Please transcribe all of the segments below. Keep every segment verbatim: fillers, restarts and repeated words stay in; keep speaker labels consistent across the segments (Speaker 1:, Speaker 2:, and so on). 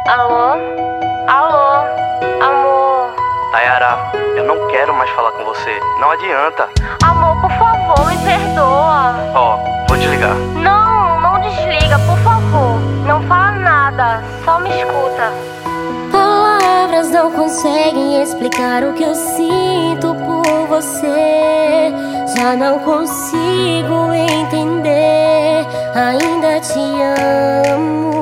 Speaker 1: Alô? Alô? Amor?
Speaker 2: Tayara, eu não quero mais falar com você. Não adianta.
Speaker 1: Amor, por favor, me perdoa.
Speaker 2: Ó, vou desligar.
Speaker 1: Não, não desliga, por favor. Não fala nada, só me escuta.
Speaker 3: Palavras não conseguem explicar o que eu sinto por você. Já não consigo entender, ainda te amo.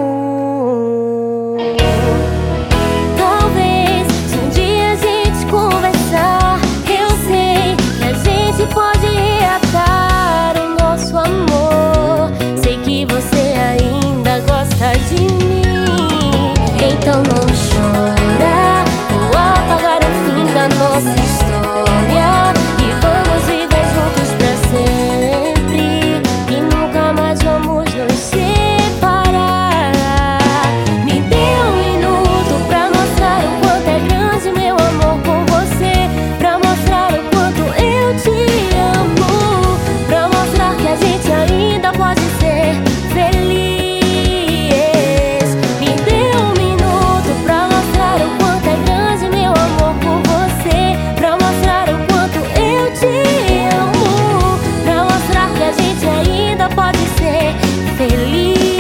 Speaker 3: Talvez se um dia a gente conversar, eu sei que a gente pode reatar o nosso amor. Sei que você ainda gosta de mim, então não chora, vou apagar o fim da nossa história e vamos viver juntos pra sempre, e nunca mais vamos nos separar. Me dê um minuto pra mostrar o quanto é grande meu amor por você, pra mostrar o quanto eu te amo, pra mostrar que a gente ainda pode ser feliz. Me dê um minuto pra mostrar o quanto é grande meu amor por você, pra mostrar o quanto eu te amo, pra mostrar que a gente ainda pode ser feliz.